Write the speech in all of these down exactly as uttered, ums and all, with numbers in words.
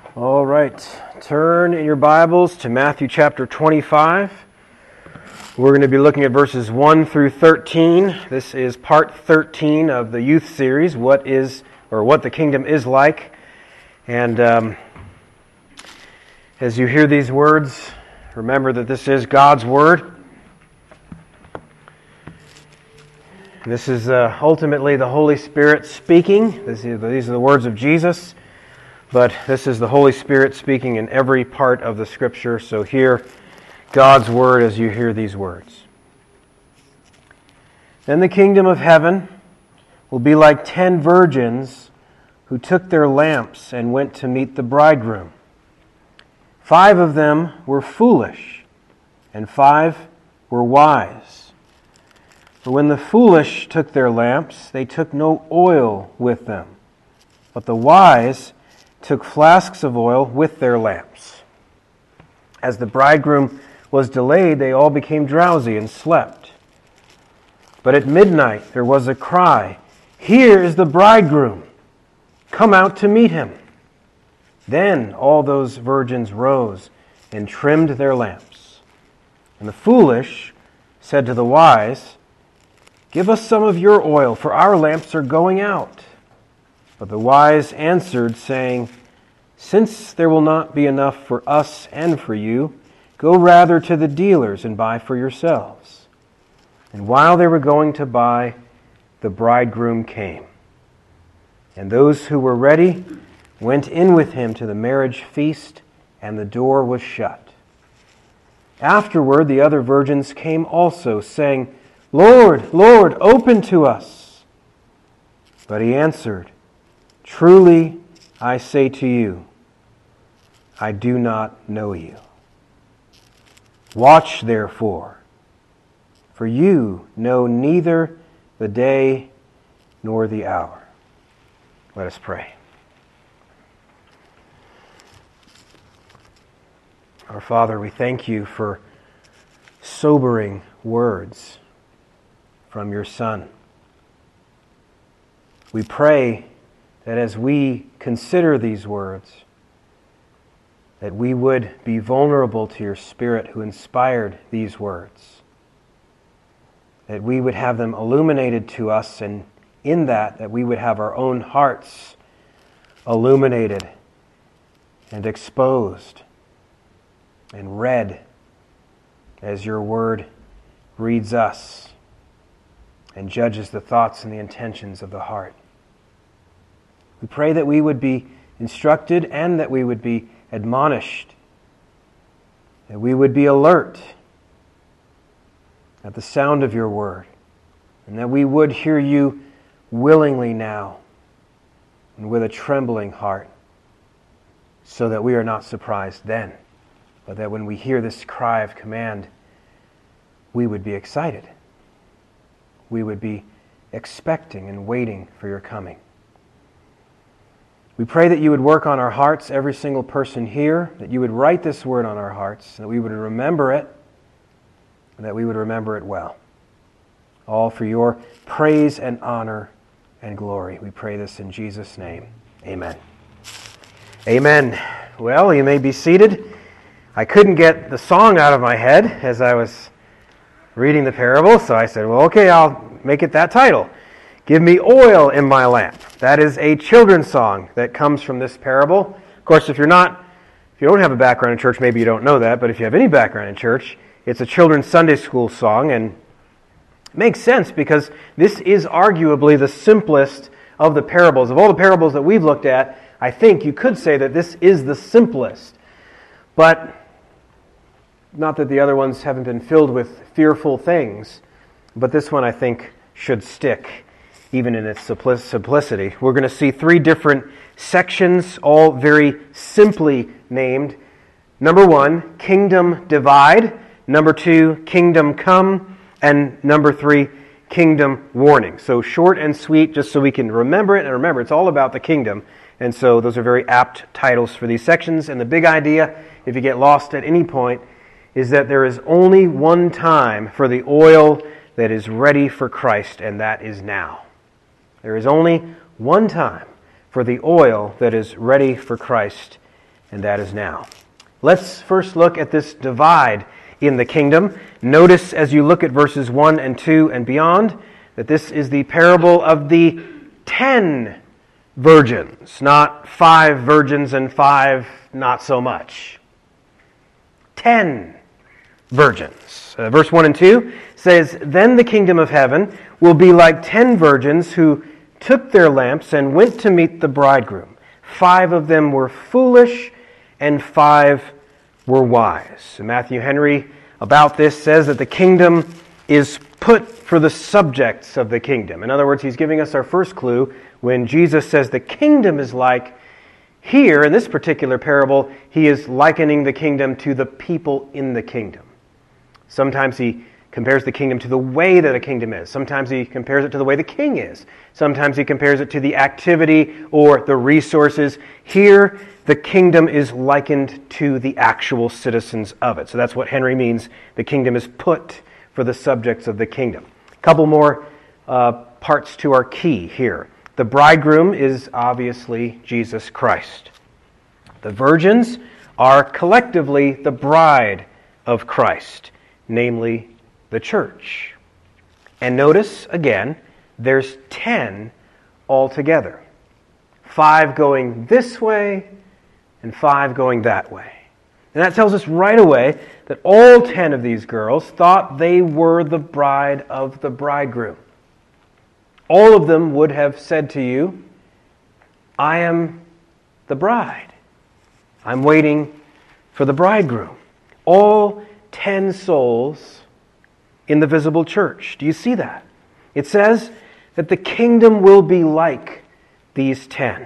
All right, turn in your Bibles to Matthew chapter twenty-five. We're going to be looking at verses one through thirteen. This is part thirteen of the youth series, What is, or What the Kingdom is Like. And um, as you hear these words, remember that this is God's Word. This is uh, ultimately the Holy Spirit speaking. This is, these are the words of Jesus. But this is the Holy Spirit speaking in every part of the Scripture, so hear God's Word as you hear these words. Then the kingdom of heaven will be like ten virgins who took their lamps and went to meet the bridegroom. Five of them were foolish, and five were wise. But when the foolish took their lamps, they took no oil with them, but the wise took flasks of oil with their lamps. As the bridegroom was delayed, they all became drowsy and slept. But at midnight there was a cry, "Here is the bridegroom! Come out to meet him!" Then all those virgins rose and trimmed their lamps. And the foolish said to the wise, "Give us some of your oil, for our lamps are going out." But the wise answered, saying, "Since there will not be enough for us and for you, go rather to the dealers and buy for yourselves." And while they were going to buy, the bridegroom came. And those who were ready went in with him to the marriage feast, and the door was shut. Afterward, the other virgins came also, saying, "Lord, Lord, open to us." But he answered, "Truly, I say to you, I do not know you. Watch therefore, for you know neither the day nor the hour." Let us pray. Our Father, we thank you for sobering words from your Son. We pray that as we consider these words, that we would be vulnerable to your Spirit who inspired these words, that we would have them illuminated to us, and in that, that we would have our own hearts illuminated and exposed and read as your word reads us and judges the thoughts and the intentions of the heart. We pray that we would be instructed and that we would be admonished, that we would be alert at the sound of your word, and that we would hear you willingly now and with a trembling heart, so that we are not surprised then, but that when we hear this cry of command, we would be excited. We would be expecting and waiting for your coming. We pray that you would work on our hearts, every single person here, that you would write this word on our hearts, that we would remember it, and that we would remember it well. All for your praise and honor and glory. We pray this in Jesus' name. Amen. Amen. Well, you may be seated. I couldn't get the song out of my head as I was reading the parable, so I said, well, okay, I'll make it that title. "Give me oil in my lamp." That is a children's song that comes from this parable. Of course, if you're not, if you don't have a background in church, maybe you don't know that, but if you have any background in church, it's a children's Sunday school song, and it makes sense because this is arguably the simplest of the parables. Of all the parables that we've looked at, I think you could say that this is the simplest. But not that the other ones haven't been filled with fearful things, but this one I think should stick, even in its simplicity. We're going to see three different sections, all very simply named. Number one, kingdom divide. Number two, kingdom come. And number three, kingdom warning. So short and sweet, just so we can remember it. And remember, it's all about the kingdom. And so those are very apt titles for these sections. And the big idea, if you get lost at any point, is that there is only one time for the oil that is ready for Christ, and that is now. There is only one time for the oil that is ready for Christ, and that is now. Let's first look at this divide in the kingdom. Notice as you look at verses one and two and beyond that this is the parable of the ten virgins, not five virgins and five not so much. Ten virgins. Uh, verse one and two says, "Then the kingdom of heaven will be like ten virgins who took their lamps and went to meet the bridegroom. Five of them were foolish and five were wise." Matthew Henry about this says that the kingdom is put for the subjects of the kingdom. In other words, he's giving us our first clue when Jesus says the kingdom is like. Here, in this particular parable, he is likening the kingdom to the people in the kingdom. Sometimes he compares the kingdom to the way that a kingdom is. Sometimes he compares it to the way the king is. Sometimes he compares it to the activity or the resources. Here, the kingdom is likened to the actual citizens of it. So that's what Henry means. The kingdom is put for the subjects of the kingdom. A couple more uh, parts to our key here. The bridegroom is obviously Jesus Christ. The virgins are collectively the bride of Christ, namely the church. And notice, again, there's ten altogether. Five going this way and five going that way. And that tells us right away that all ten of these girls thought they were the bride of the bridegroom. All of them would have said to you, "I am the bride. I'm waiting for the bridegroom." All ten souls in the visible church. Do you see that? It says that the kingdom will be like these ten.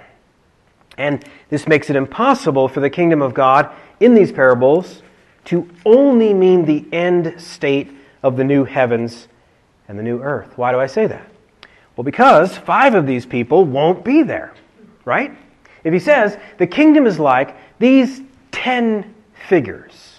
And this makes it impossible for the kingdom of God in these parables to only mean the end state of the new heavens and the new earth. Why do I say that? Well, because five of these people won't be there, right? If he says the kingdom is like these ten figures,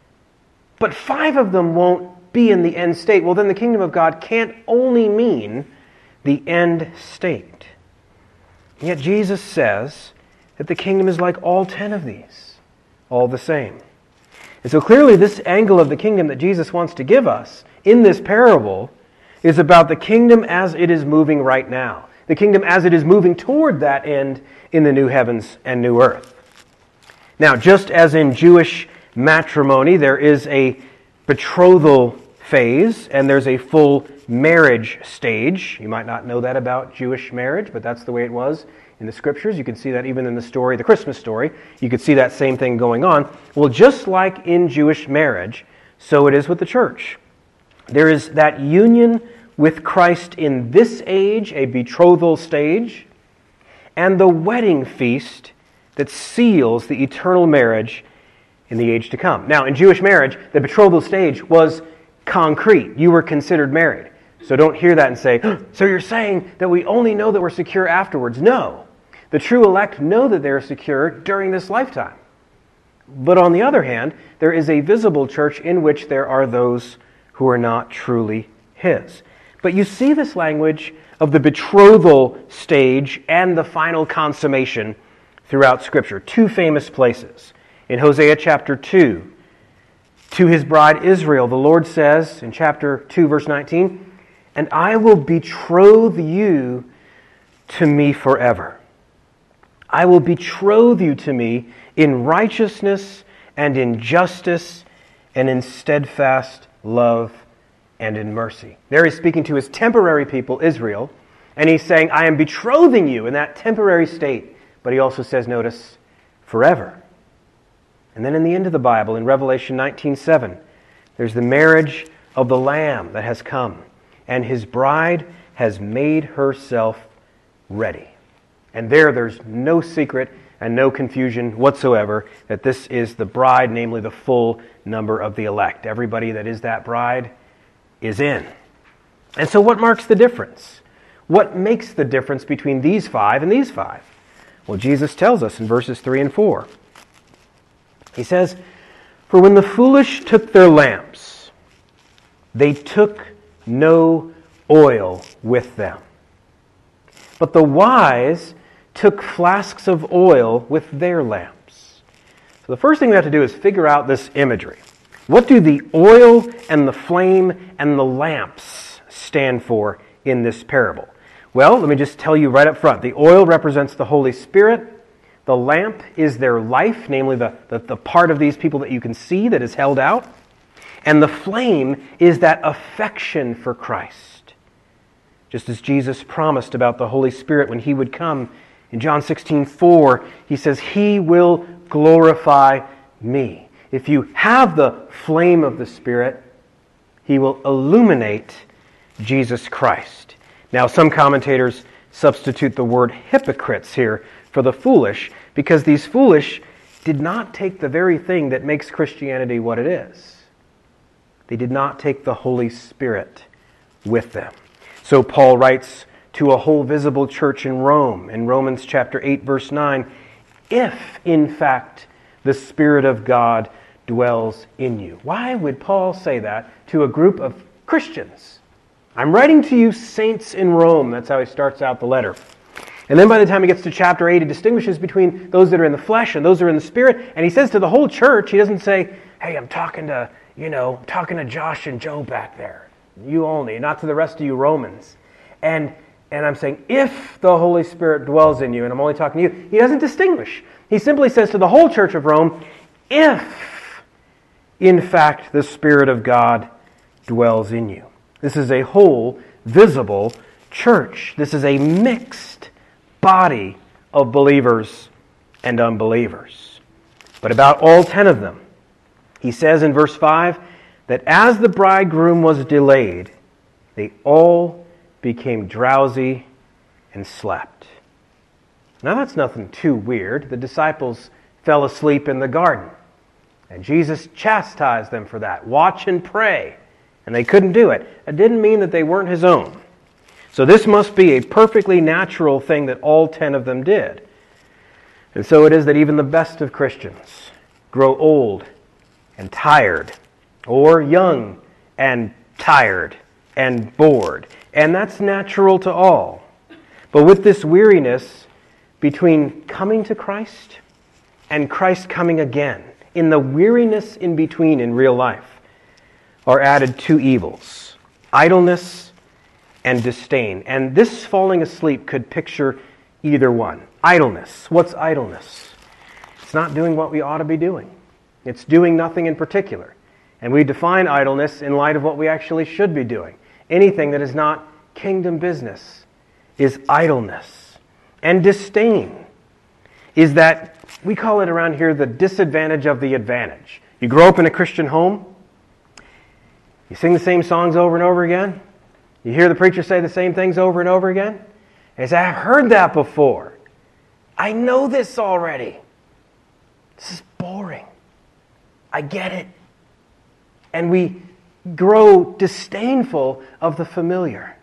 but five of them won't be in the end state, well, then the kingdom of God can't only mean the end state. And yet Jesus says that the kingdom is like all ten of these, all the same. And so clearly this angle of the kingdom that Jesus wants to give us in this parable is about the kingdom as it is moving right now. The kingdom as it is moving toward that end in the new heavens and new earth. Now, just as in Jewish matrimony, there is a betrothal phase and there's a full marriage stage. You might not know that about Jewish marriage, but that's the way it was in the Scriptures. You can see that even in the story, the Christmas story. You could see that same thing going on. Well, just like in Jewish marriage, so it is with the church. There is that union with Christ in this age, a betrothal stage, and the wedding feast that seals the eternal marriage in the age to come. Now, in Jewish marriage, the betrothal stage was concrete. You were considered married. So don't hear that and say, "So you're saying that we only know that we're secure afterwards?" No. The true elect know that they're secure during this lifetime. But on the other hand, there is a visible church in which there are those who are not truly His. But you see this language of the betrothal stage and the final consummation throughout Scripture. Two famous places. In Hosea chapter two, to His bride Israel, the Lord says in chapter two, verse nineteen, "And I will betroth you to me forever. I will betroth you to me in righteousness and in justice and in steadfast love and in mercy." There he's speaking to his temporary people, Israel, and he's saying, "I am betrothing you in that temporary state." But he also says, notice, forever. And then in the end of the Bible, in Revelation nineteen seven, there's the marriage of the Lamb that has come, and His bride has made herself ready. And there, there's no secret and no confusion whatsoever that this is the bride, namely the full number of the elect. Everybody that is that bride is in. And so what marks the difference? What makes the difference between these five and these five? Well, Jesus tells us in verses three and four. He says, "For when the foolish took their lamps, they took no oil with them. But the wise took flasks of oil with their lamps. So the first thing we have to do is figure out this imagery. What do the oil and the flame and the lamps stand for in this parable? Well, let me just tell you right up front. The oil represents the Holy Spirit. The lamp is their life, namely the, the, the part of these people that you can see that is held out. And the flame is that affection for Christ. Just as Jesus promised about the Holy Spirit when He would come in John sixteen four, He says, He will glorify me. If you have the flame of the Spirit, He will illuminate Jesus Christ. Now, some commentators substitute the word hypocrites here for the foolish, because these foolish did not take the very thing that makes Christianity what it is. They did not take the Holy Spirit with them. So Paul writes to a whole visible church in Rome, in Romans chapter eight, verse nine, if, in fact, the Spirit of God dwells in you. Why would Paul say that to a group of Christians? I'm writing to you saints in Rome. That's how he starts out the letter. And then by the time he gets to chapter eight, he distinguishes between those that are in the flesh and those that are in the Spirit. And he says to the whole church, he doesn't say, hey, I'm talking to, you know, talking to Josh and Joe back there. You only, not to the rest of you Romans. And and I'm saying, if the Holy Spirit dwells in you, and I'm only talking to you, he doesn't distinguish. He simply says to the whole church of Rome, if, in fact, the Spirit of God dwells in you. This is a whole, visible church. This is a mixed body of believers and unbelievers. But about all ten of them, he says in verse five, that as the bridegroom was delayed, they all became drowsy and slept. Now that's nothing too weird. The disciples fell asleep in the garden, and Jesus chastised them for that. Watch and pray. And they couldn't do it. It didn't mean that they weren't His own. So this must be a perfectly natural thing that all ten of them did. And so it is that even the best of Christians grow old and tired, or young and tired and bored. And that's natural to all. But with this weariness between coming to Christ and Christ coming again, in the weariness in between in real life, are added two evils, idleness and disdain. And this falling asleep could picture either one. Idleness. What's idleness? It's not doing what we ought to be doing. It's doing nothing in particular. And we define idleness in light of what we actually should be doing. Anything that is not kingdom business is idleness. And disdain is that, we call it around here the disadvantage of the advantage. You grow up in a Christian home, you sing the same songs over and over again, you hear the preacher say the same things over and over again, and you say, I've heard that before. I know this already. This is boring. I get it. And we grow disdainful of the familiar.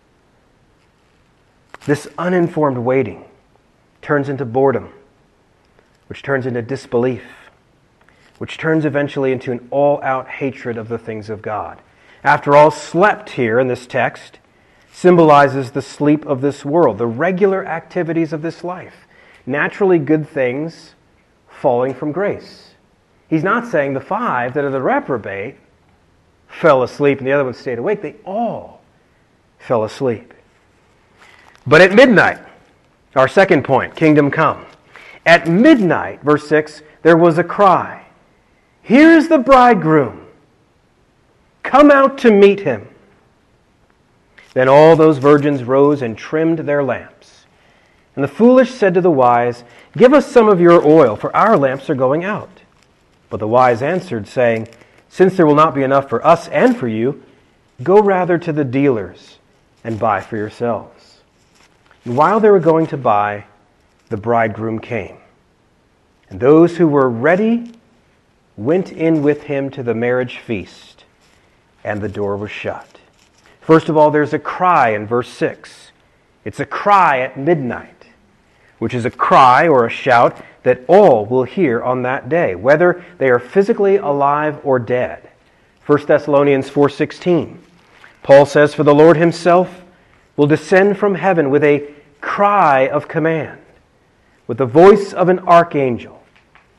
This uninformed waiting turns into boredom, which turns into disbelief, which turns eventually into an all-out hatred of the things of God. After all, slept here in this text symbolizes the sleep of this world, the regular activities of this life, naturally good things falling from grace. He's not saying the five that are the reprobate fell asleep and the other ones stayed awake. They all fell asleep. But at midnight, our second point, kingdom come. At midnight, verse six, there was a cry. Here's the bridegroom. Come out to meet him. Then all those virgins rose and trimmed their lamps. And the foolish said to the wise, Give us some of your oil, for our lamps are going out. But the wise answered, saying, Since there will not be enough for us and for you, go rather to the dealers and buy for yourselves. And while they were going to buy, the bridegroom came. And those who were ready went in with him to the marriage feast, and the door was shut. First of all, there's a cry in verse six. It's a cry at midnight, which is a cry or a shout that all will hear on that day, whether they are physically alive or dead. First Thessalonians four sixteen. Paul says, For the Lord himself will descend from heaven with a cry of command, with the voice of an archangel.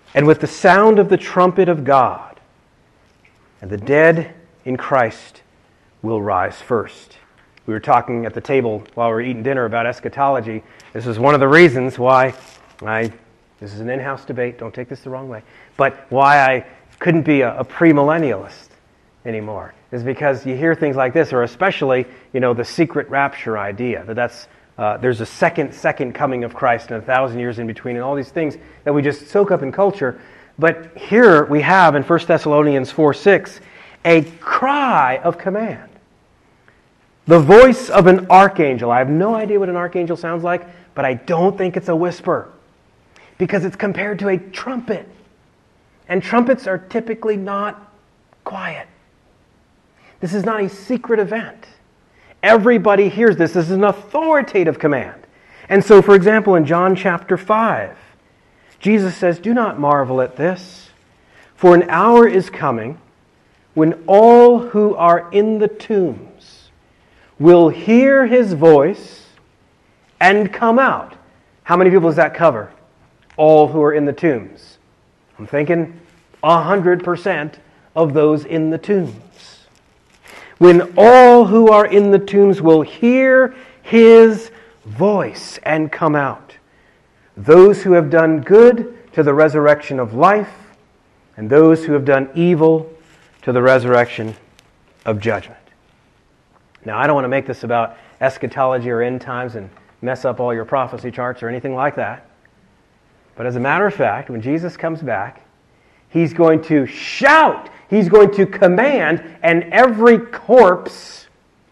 And with the sound of the trumpet of God, and the dead in Christ will rise first. We were talking at the table while we were eating dinner about eschatology. This is one of the reasons why I, this is an in-house debate, don't take this the wrong way, but why I couldn't be a, a premillennialist anymore is because you hear things like this, or especially, you know, the secret rapture idea, that that's Uh, there's a second, second coming of Christ and a thousand years in between and all these things that we just soak up in culture. But here we have in First Thessalonians four six a cry of command. The voice of an archangel. I have no idea what an archangel sounds like, but I don't think it's a whisper because it's compared to a trumpet. And trumpets are typically not quiet. This is not a secret event. Everybody hears this. This is an authoritative command. And so, for example, in John chapter five, Jesus says, "Do not marvel at this, for an hour is coming when all who are in the tombs will hear His voice and come out." How many people does that cover? All who are in the tombs. I'm thinking one hundred percent of those in the tombs. When all who are in the tombs will hear His voice and come out. Those who have done good to the resurrection of life, and those who have done evil to the resurrection of judgment. Now, I don't want to make this about eschatology or end times and mess up all your prophecy charts or anything like that. But as a matter of fact, when Jesus comes back, He's going to shout. He's going to command, and every corpse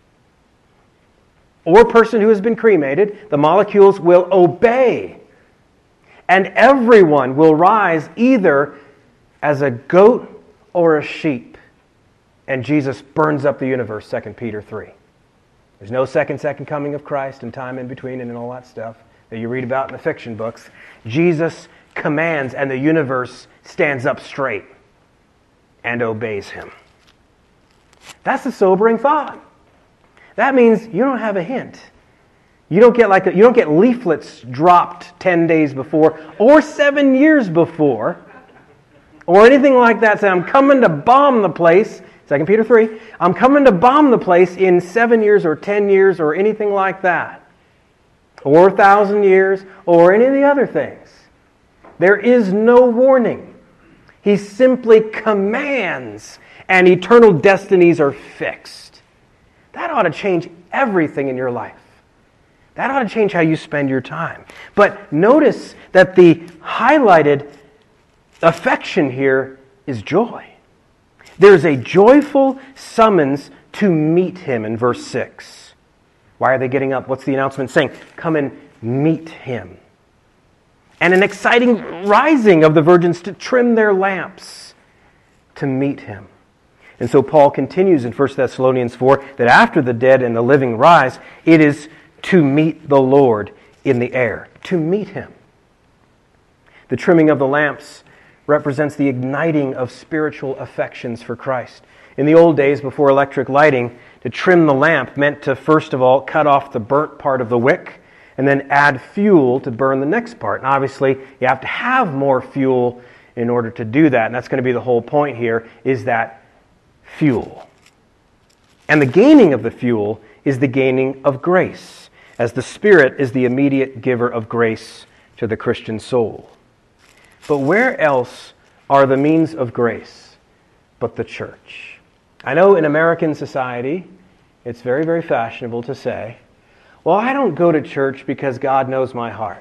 or person who has been cremated, the molecules will obey. And everyone will rise either as a goat or a sheep. And Jesus burns up the universe, Second Peter three. There's no second, second coming of Christ and time in between and all that stuff that you read about in the fiction books. Jesus commands, and the universe stands up straight and obeys Him. That's a sobering thought. That means you don't have a hint. You don't get like a, you don't get leaflets dropped ten days before or seven years before or anything like that. Say, I'm coming to bomb the place. Second Peter three. I'm coming to bomb the place in seven years or ten years or anything like that. Or a thousand years or any of the other things. There is no warning. He simply commands, and eternal destinies are fixed. That ought to change everything in your life. That ought to change how you spend your time. But notice that the highlighted affection here is joy. There's a joyful summons to meet Him in verse six. Why are they getting up? What's the announcement saying? Come and meet Him. And an exciting rising of the virgins to trim their lamps to meet Him. And so Paul continues in First Thessalonians four that after the dead and the living rise, it is to meet the Lord in the air, to meet Him. The trimming of the lamps represents the igniting of spiritual affections for Christ. In the old days, before electric lighting, to trim the lamp meant to first of all cut off the burnt part of the wick and then add fuel to burn the next part. And obviously, you have to have more fuel in order to do that. And that's going to be the whole point here, is that fuel. And the gaining of the fuel is the gaining of grace, as the Spirit is the immediate giver of grace to the Christian soul. But where else are the means of grace but the church? I know in American society, it's very, very fashionable to say, well, I don't go to church because God knows my heart.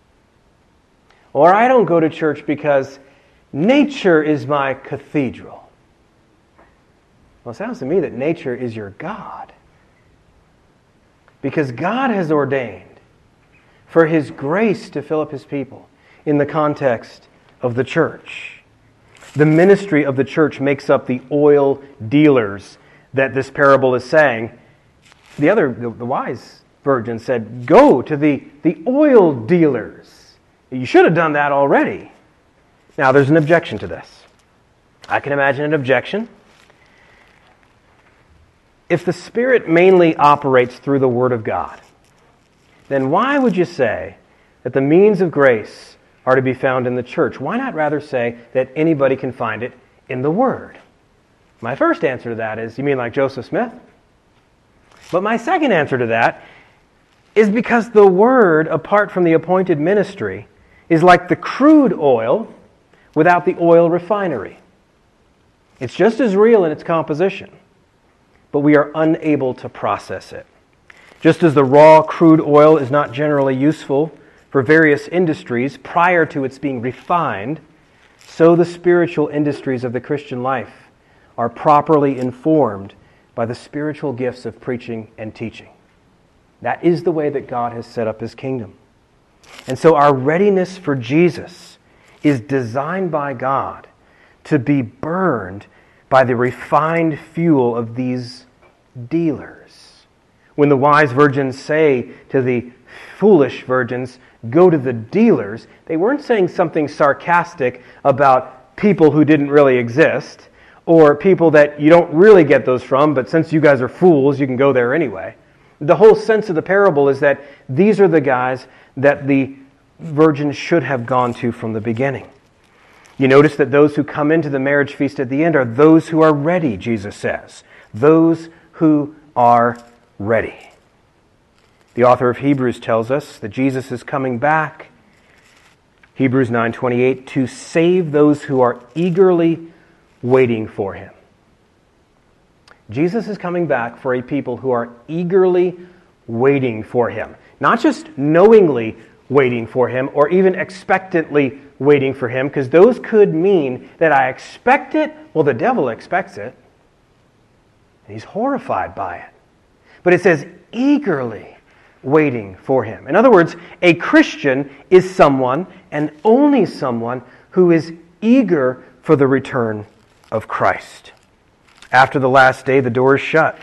Or I don't go to church because nature is my cathedral. Well, it sounds to me that nature is your God. Because God has ordained for His grace to fill up His people in the context of the church. The ministry of the church makes up the oil dealers that this parable is saying. The other, the, the wise virgin said, go to the, the oil dealers. You should have done that already. Now, there's an objection to this. I can imagine an objection. If the Spirit mainly operates through the Word of God, then why would you say that the means of grace are to be found in the church? Why not rather say that anybody can find it in the Word? My first answer to that is, you mean like Joseph Smith? But my second answer to that is because the Word, apart from the appointed ministry, is like the crude oil without the oil refinery. It's just as real in its composition, but we are unable to process it. Just as the raw crude oil is not generally useful for various industries prior to its being refined, so the spiritual industries of the Christian life are properly informed by the spiritual gifts of preaching and teaching. That is the way that God has set up His kingdom. And so our readiness for Jesus is designed by God to be burned by the refined fuel of these dealers. When the wise virgins say to the foolish virgins, go to the dealers, they weren't saying something sarcastic about people who didn't really exist, or people that you don't really get those from, but since you guys are fools, you can go there anyway. The whole sense of the parable is that these are the guys that the virgins should have gone to from the beginning. You notice that those who come into the marriage feast at the end are those who are ready, Jesus says. Those who are ready. The author of Hebrews tells us that Jesus is coming back, Hebrews nine twenty-eight, to save those who are eagerly waiting for Him. Jesus is coming back for a people who are eagerly waiting for Him. Not just knowingly waiting for Him or even expectantly waiting for Him, because those could mean that I expect it. Well, the devil expects it, and he's horrified by it. But it says eagerly waiting for Him. In other words, a Christian is someone, and only someone, who is eager for the return of Christ. After the last day, the door is shut,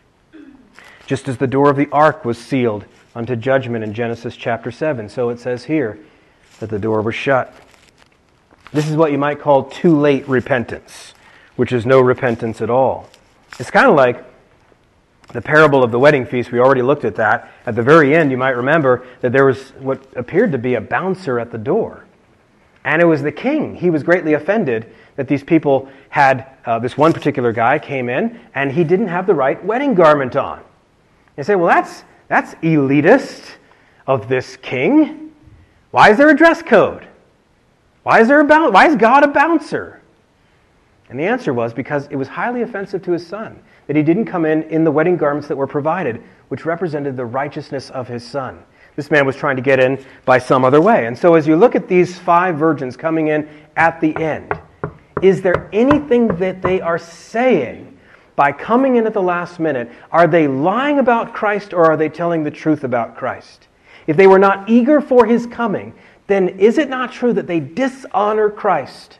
just as the door of the ark was sealed unto judgment in Genesis chapter seven. So it says here that the door was shut. This is what you might call too late repentance, which is no repentance at all. It's kind of like the parable of the wedding feast. We already looked at that. At the very end, you might remember that there was what appeared to be a bouncer at the door. And it was the king. He was greatly offended that these people had, uh, this one particular guy came in, and he didn't have the right wedding garment on. They say, well, that's that's elitist of this king. Why is there a dress code? Why is there a boun- Why is God a bouncer? And the answer was because it was highly offensive to his son that he didn't come in in the wedding garments that were provided, which represented the righteousness of his son. This man was trying to get in by some other way. And so as you look at these five virgins coming in at the end, is there anything that they are saying by coming in at the last minute? Are they lying about Christ, or are they telling the truth about Christ? If they were not eager for His coming, then is it not true that they dishonor Christ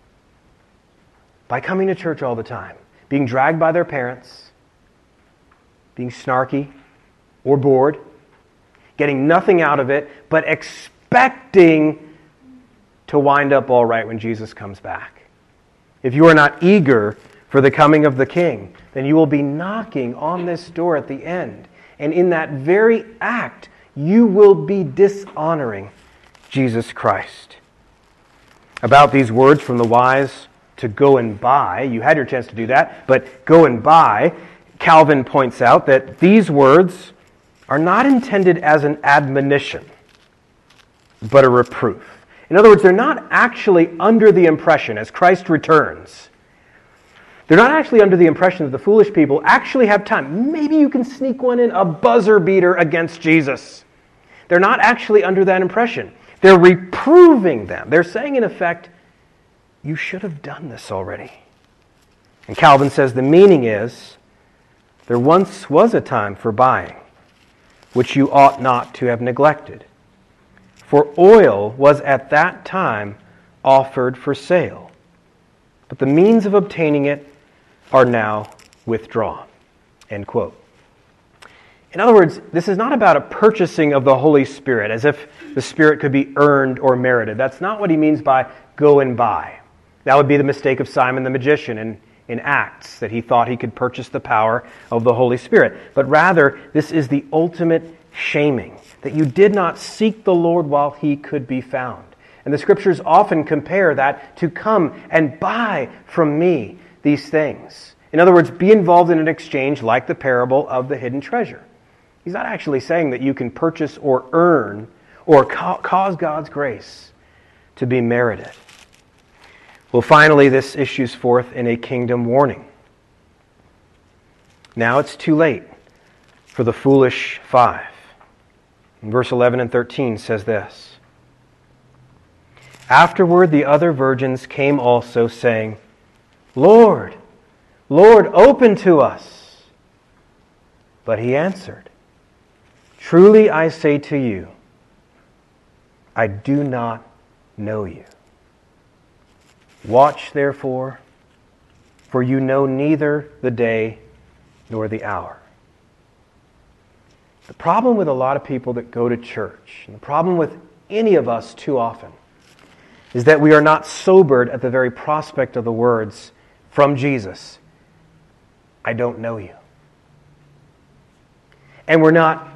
by coming to church all the time, being dragged by their parents, being snarky or bored, getting nothing out of it, but expecting to wind up all right when Jesus comes back? If you are not eager for the coming of the King, then you will be knocking on this door at the end. And in that very act, you will be dishonoring Jesus Christ. About these words from the wise to go and buy, you had your chance to do that, but go and buy, Calvin points out that these words are not intended as an admonition, but a reproof. In other words, they're not actually under the impression, as Christ returns, they're not actually under the impression that the foolish people actually have time. Maybe you can sneak one in, a buzzer beater against Jesus. They're not actually under that impression. They're reproving them. They're saying, in effect, you should have done this already. And Calvin says the meaning is, there once was a time for buying, which you ought not to have neglected. For oil was at that time offered for sale, but the means of obtaining it are now withdrawn. End quote. In other words, this is not about a purchasing of the Holy Spirit, as if the Spirit could be earned or merited. That's not what he means by go and buy. That would be the mistake of Simon the magician in, in Acts, that he thought he could purchase the power of the Holy Spirit. But rather, this is the ultimate shaming, that you did not seek the Lord while He could be found. And the Scriptures often compare that to come and buy from me these things. In other words, be involved in an exchange like the parable of the hidden treasure. He's not actually saying that you can purchase or earn or ca- cause God's grace to be merited. Well, finally, this issues forth in a kingdom warning. Now it's too late for the foolish five. In verse eleven and thirteen says this: Afterward the other virgins came also, saying, Lord, Lord, open to us. But he answered, Truly I say to you, I do not know you. Watch therefore, for you know neither the day nor the hour. The problem with a lot of people that go to church, and the problem with any of us too often, is that we are not sobered at the very prospect of the words from Jesus, I don't know you. And we're not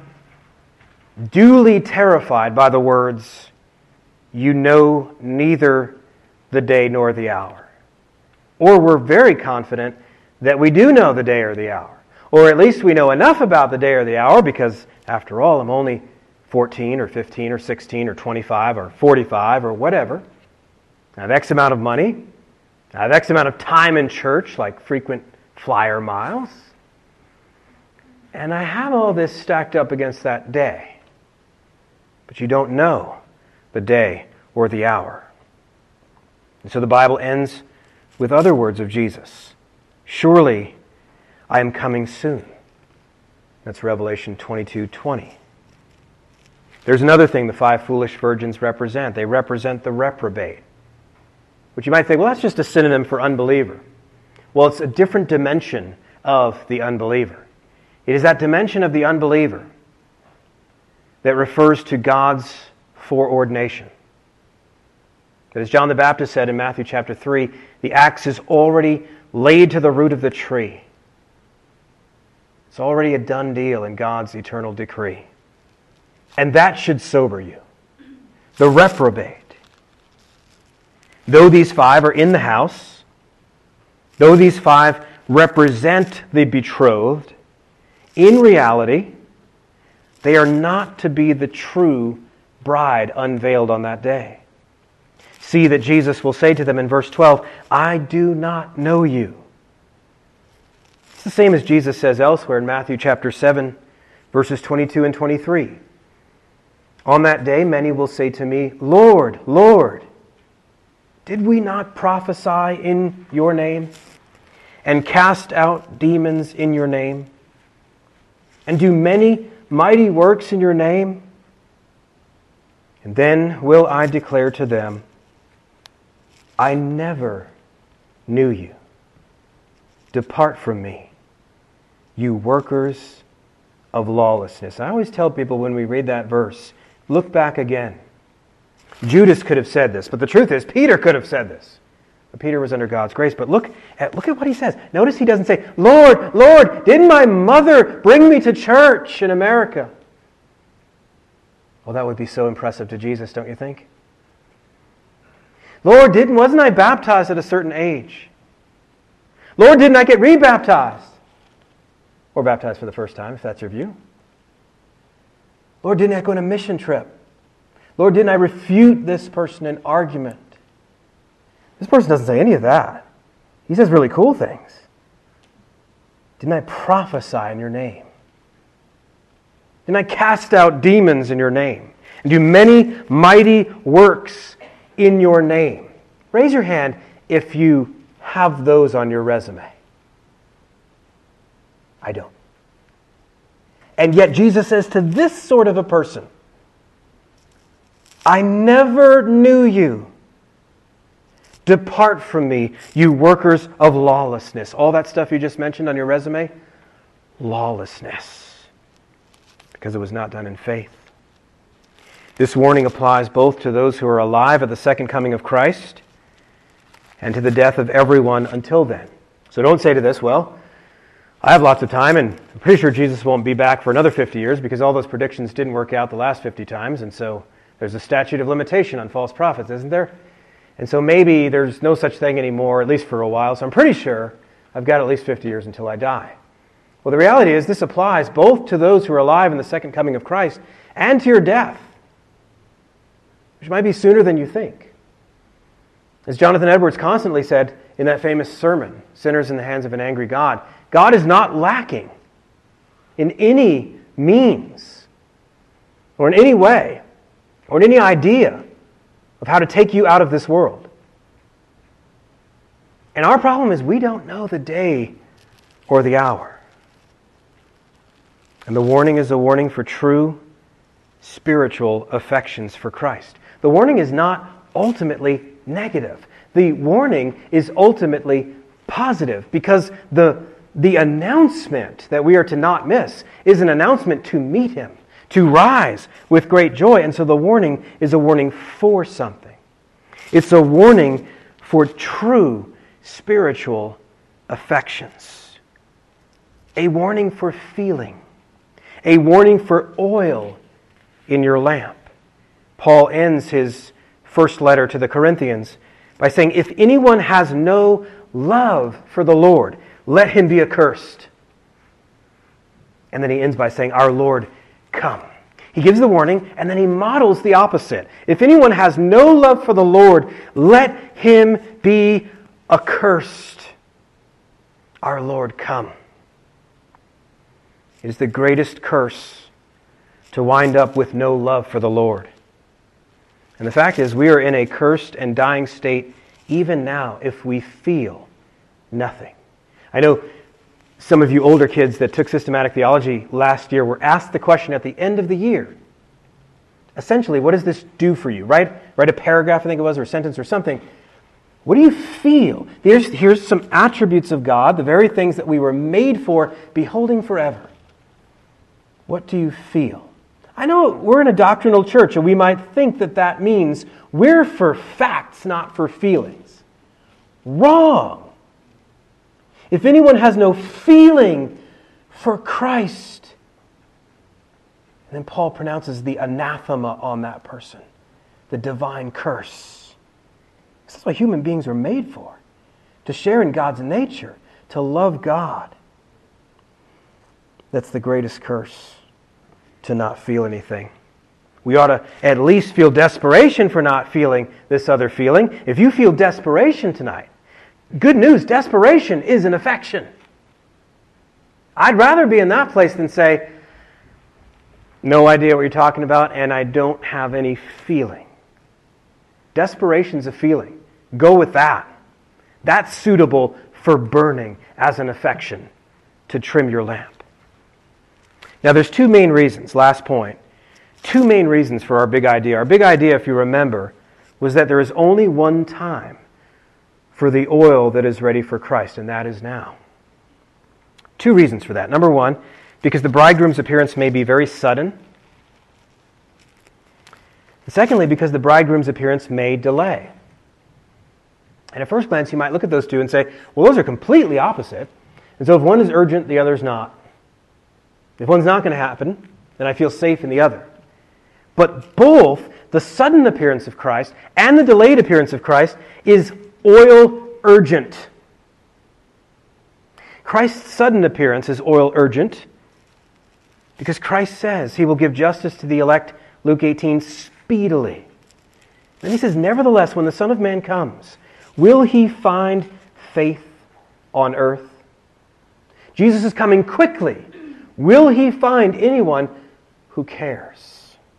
duly terrified by the words, you know neither the day nor the hour. Or we're very confident that we do know the day or the hour. Or at least we know enough about the day or the hour because, after all, I'm only fourteen or fifteen or sixteen or twenty-five or forty-five or whatever. I have X amount of money. I have X amount of time in church, like frequent flyer miles. And I have all this stacked up against that day. But you don't know the day or the hour. And so the Bible ends with other words of Jesus. Surely I am coming soon. That's Revelation twenty-two twenty. There's another thing the five foolish virgins represent. They represent the reprobate. Which you might think, well, that's just a synonym for unbeliever. Well, it's a different dimension of the unbeliever. It is that dimension of the unbeliever that refers to God's foreordination. But as John the Baptist said in Matthew chapter three, the axe is already laid to the root of the tree. It's already a done deal in God's eternal decree. And that should sober you. The reprobate. Though these five are in the house, though these five represent the betrothed, in reality, they are not to be the true bride unveiled on that day. See that Jesus will say to them in verse twelve, I do not know you. It's the same as Jesus says elsewhere in Matthew chapter seven, verses twenty-two and twenty-three. On that day many will say to me, Lord, Lord, did we not prophesy in your name and cast out demons in your name and do many mighty works in your name? And then will I declare to them, I never knew you. Depart from me, you workers of lawlessness. I always tell people when we read that verse, look back again. Judas could have said this, but the truth is Peter could have said this. But Peter was under God's grace. But look at, look at what he says. Notice he doesn't say, Lord, Lord, didn't my mother bring me to church in America? Well, that would be so impressive to Jesus, don't you think? Lord, didn't, wasn't I baptized at a certain age? Lord, didn't I get rebaptized? Or baptized for the first time, if that's your view. Lord, didn't I go on a mission trip? Lord, didn't I refute this person in argument? This person doesn't say any of that. He says really cool things. Didn't I prophesy in your name? Didn't I cast out demons in your name? And do many mighty works in your name? Raise your hand if you have those on your resume. I don't. And yet Jesus says to this sort of a person, I never knew you. Depart from me, you workers of lawlessness. All that stuff you just mentioned on your resume, lawlessness. Because it was not done in faith. This warning applies both to those who are alive at the second coming of Christ and to the death of everyone until then. So don't say to this, well, I have lots of time and I'm pretty sure Jesus won't be back for another fifty years because all those predictions didn't work out the last fifty times, and so There's a statute of limitation on false prophets, isn't there? And so maybe there's no such thing anymore, at least for a while. So I'm pretty sure I've got at least fifty years until I die. Well, the reality is this applies both to those who are alive in the second coming of Christ and to your death, which might be sooner than you think. As Jonathan Edwards constantly said in that famous sermon, Sinners in the Hands of an Angry God, God is not lacking in any means or in any way or in any idea of how to take you out of this world. And our problem is we don't know the day or the hour. And the warning is a warning for true spiritual affections for Christ. The warning is not ultimately negative. The warning is ultimately positive because the, the announcement that we are to not miss is an announcement to meet Him, to rise with great joy. And so the warning is a warning for something. It's a warning for true spiritual affections. A warning for feeling. A warning for oil in your lamp. Paul ends his first letter to the Corinthians by saying, if anyone has no love for the Lord, let him be accursed. And then he ends by saying, our Lord, come. He gives the warning, and then he models the opposite. If anyone has no love for the Lord, let him be accursed. Our Lord, come. It is the greatest curse to wind up with no love for the Lord. And the fact is, we are in a cursed and dying state even now if we feel nothing. I know some of you older kids that took systematic theology last year were asked the question at the end of the year. Essentially, what does this do for you? Write, write a paragraph, I think it was, or a sentence or something. What do you feel? Here's, here's some attributes of God, the very things that we were made for, beholding forever. What do you feel? I know we're in a doctrinal church, and we might think that that means we're for facts, not for feelings. Wrong. If anyone has no feeling for Christ, and then Paul pronounces the anathema on that person, the divine curse. That's what human beings are made for, to share in God's nature, to love God. That's the greatest curse, to not feel anything. We ought to at least feel desperation for not feeling this other feeling. If you feel desperation tonight, good news, desperation is an affection. I'd rather be in that place than say, no idea what you're talking about, and I don't have any feeling. Desperation's a feeling. Go with that. That's suitable for burning as an affection to trim your lamp. Now there's two main reasons, last point. Two main reasons for our big idea. Our big idea, if you remember, was that there is only one time for the oil that is ready for Christ, and that is now. Two reasons for that. Number one, because the bridegroom's appearance may be very sudden. And secondly, because the bridegroom's appearance may delay. And at first glance, you might look at those two and say, well, those are completely opposite. And so if one is urgent, the other is not. If one's not going to happen, then I feel safe in the other. But both the sudden appearance of Christ and the delayed appearance of Christ is oil urgent. Christ's sudden appearance is oil urgent because Christ says He will give justice to the elect, Luke eighteen, speedily. Then He says, nevertheless, when the Son of Man comes, will He find faith on earth? Jesus is coming quickly. Will He find anyone who cares?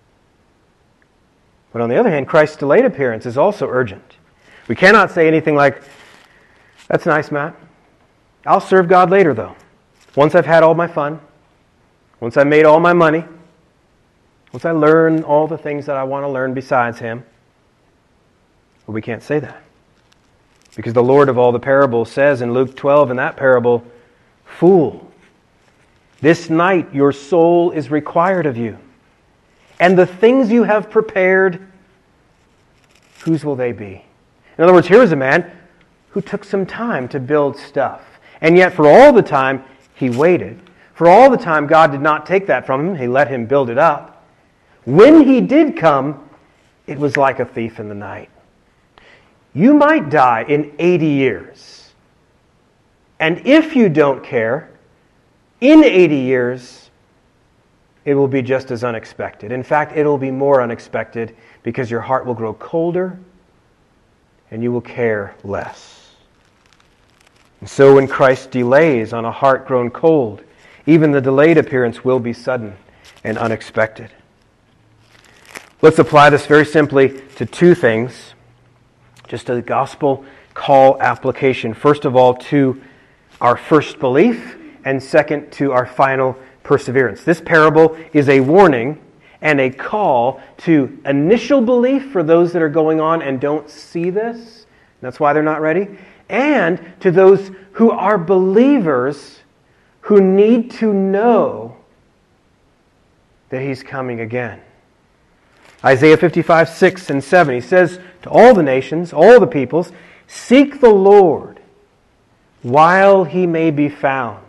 But on the other hand, Christ's delayed appearance is also urgent. We cannot say anything like, that's nice, Matt. I'll serve God later, though. Once I've had all my fun, once I've made all my money, once I learn all the things that I want to learn besides Him. But we can't say that. Because the Lord of all the parables says in Luke twelve in that parable, fool, this night your soul is required of you. And the things you have prepared, whose will they be? In other words, here is a man who took some time to build stuff. And yet for all the time, he waited. For all the time, God did not take that from him. He let him build it up. When He did come, it was like a thief in the night. You might die in eighty years. And if you don't care, in eighty years, it will be just as unexpected. In fact, it will be more unexpected because your heart will grow colder and you will care less. And so when Christ delays on a heart grown cold, even the delayed appearance will be sudden and unexpected. Let's apply this very simply to two things. Just a gospel call application. First of all, to our first belief, and second, to our final perseverance. This parable is a warning and a call to initial belief for those that are going on and don't see this. That's why they're not ready. And to those who are believers who need to know that He's coming again. Isaiah fifty-five, six and seven, He says to all the nations, all the peoples, seek the Lord while He may be found.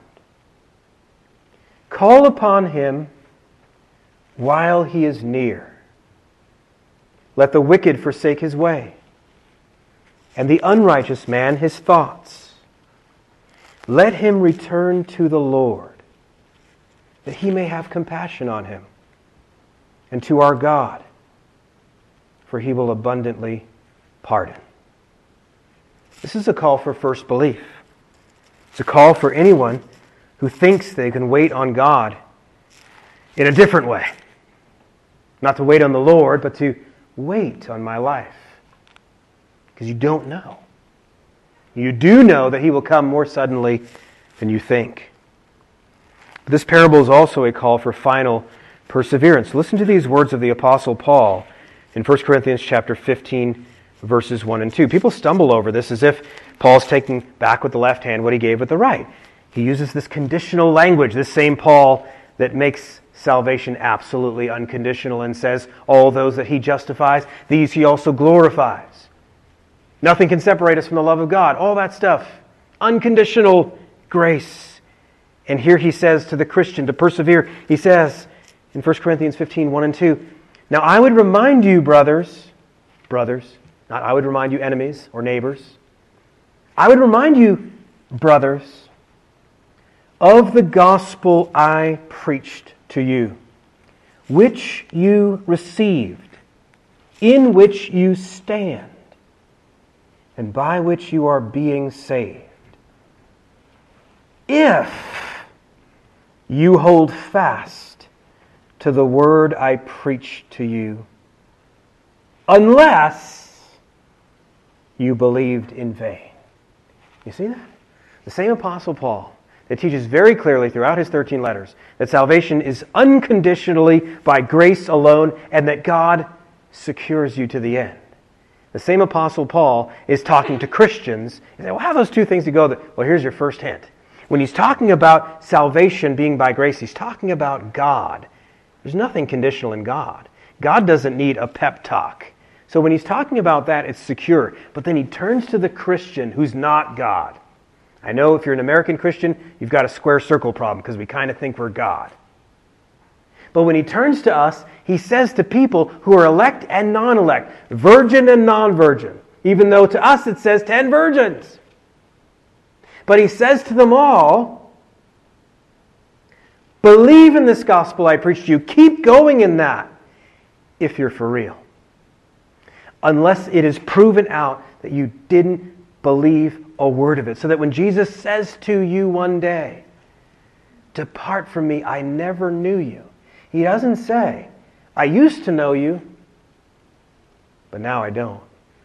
Call upon Him while He is near. Let the wicked forsake his way, and the unrighteous man his thoughts. Let him return to the Lord, that He may have compassion on him, and to our God, for He will abundantly pardon. This is a call for first belief. It's a call for anyone who thinks they can wait on God in a different way. Not to wait on the Lord, but to wait on my life. Because you don't know. You do know that He will come more suddenly than you think. But this parable is also a call for final perseverance. Listen to these words of the Apostle Paul in First Corinthians chapter fifteen, verses one and two. People stumble over this as if Paul's taking back with the left hand what he gave with the right. He uses this conditional language, this same Paul that makes salvation absolutely unconditional and says, all those that He justifies, these He also glorifies. Nothing can separate us from the love of God. All that stuff. Unconditional grace. And here he says to the Christian to persevere, he says in First Corinthians fifteen, one and two, now I would remind you, brothers, brothers, not I would remind you enemies or neighbors. I would remind you, brothers, of the gospel I preached to you, which you received, in which you stand, and by which you are being saved, if you hold fast to the word I preached to you, unless you believed in vain. You see that? The same Apostle Paul that teaches very clearly throughout his thirteen letters that salvation is unconditionally by grace alone and that God secures you to the end. The same Apostle Paul is talking to Christians. You say, well, how are those two things to go? Well, here's your first hint. When he's talking about salvation being by grace, he's talking about God. There's nothing conditional in God. God doesn't need a pep talk. So when he's talking about that, it's secure. But then he turns to the Christian who's not God. I know if you're an American Christian, you've got a square circle problem because we kind of think we're God. But when he turns to us, he says to people who are elect and non-elect, virgin and non-virgin, even though to us it says ten virgins. But he says to them all, believe in this gospel I preached to you. Keep going in that if you're for real. Unless it is proven out that you didn't believe a word of it. So that when Jesus says to you one day, depart from me, I never knew you. He doesn't say, I used to know you, but now I don't.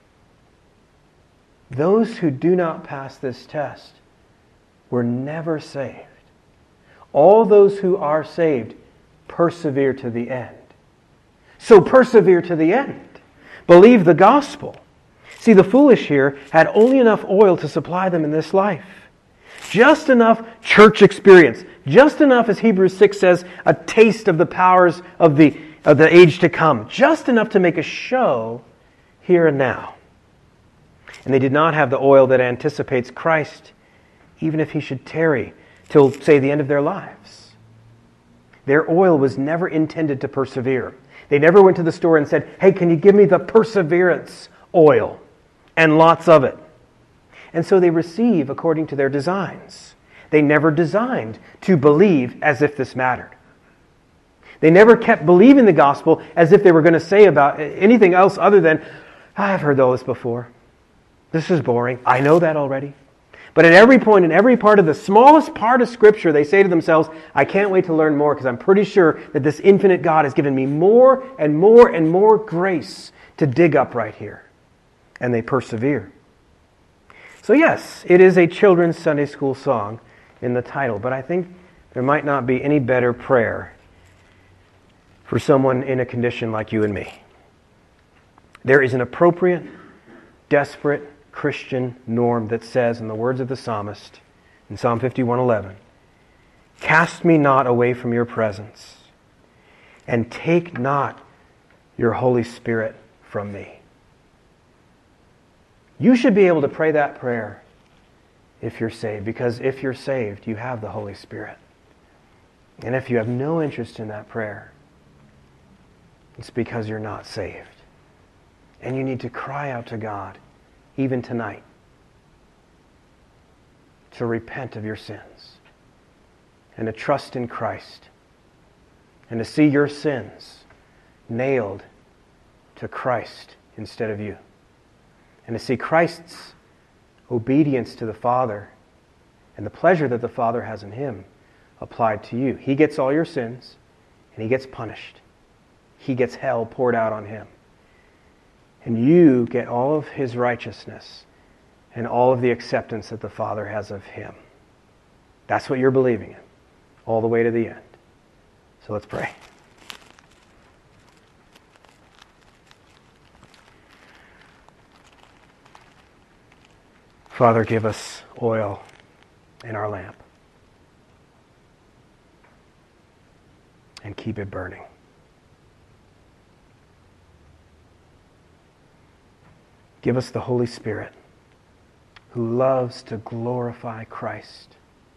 Those who do not pass this test were never saved. All those who are saved persevere to the end. So persevere to the end. Believe the gospel. See, the foolish here had only enough oil to supply them in this life. Just enough church experience. Just enough, as Hebrews six says, a taste of the powers of the, of the age to come. Just enough to make a show here and now. And they did not have the oil that anticipates Christ, even if He should tarry till, say, the end of their lives. Their oil was never intended to persevere. They never went to the store and said, hey, can you give me the perseverance oil? And lots of it. And so they receive according to their designs. They never designed to believe as if this mattered. They never kept believing the gospel as if they were going to say about anything else other than, I've heard all this before. This is boring. I know that already. But at every point, in every part of the smallest part of Scripture, they say to themselves, I can't wait to learn more because I'm pretty sure that this infinite God has given me more and more and more grace to dig up right here. And they persevere. So yes, it is a children's Sunday school song in the title, but I think there might not be any better prayer for someone in a condition like you and me. There is an appropriate, desperate Christian norm that says, in the words of the psalmist in Psalm fifty-one eleven, cast me not away from your presence, and take not your Holy Spirit from me. You should be able to pray that prayer if you're saved, because if you're saved, you have the Holy Spirit. And if you have no interest in that prayer, it's because you're not saved. And you need to cry out to God, even tonight, to repent of your sins and to trust in Christ and to see your sins nailed to Christ instead of you. And to see Christ's obedience to the Father and the pleasure that the Father has in Him applied to you. He gets all your sins and He gets punished. He gets hell poured out on Him. And you get all of His righteousness and all of the acceptance that the Father has of Him. That's what you're believing in, all the way to the end. So let's pray. Father, give us oil in our lamp and keep it burning. Give us the Holy Spirit who loves to glorify Christ.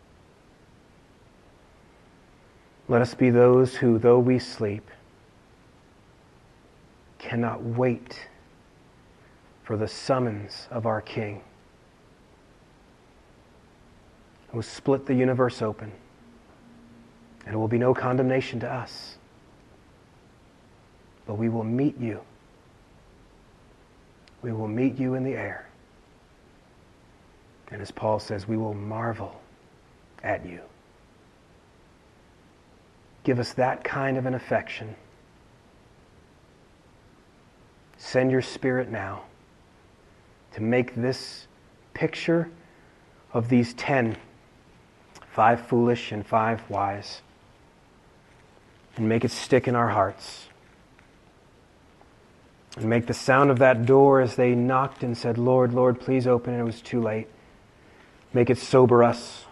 Let us be those who, though we sleep, cannot wait for the summons of our King, who will split the universe open, and it will be no condemnation to us, but we will meet you. We will meet you in the air. And as Paul says, we will marvel at you. Give us that kind of an affection. Send your Spirit now to make this picture of these ten, five foolish and five wise, and make it stick in our hearts. And make the sound of that door as they knocked and said, Lord, Lord, please open, and it was too late. Make it sober us.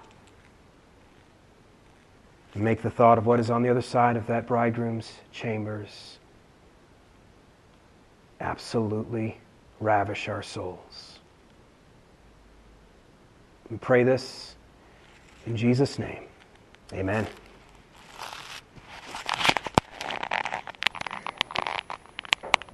And make the thought of what is on the other side of that bridegroom's chambers absolutely ravish our souls. We pray this in Jesus' name. Amen.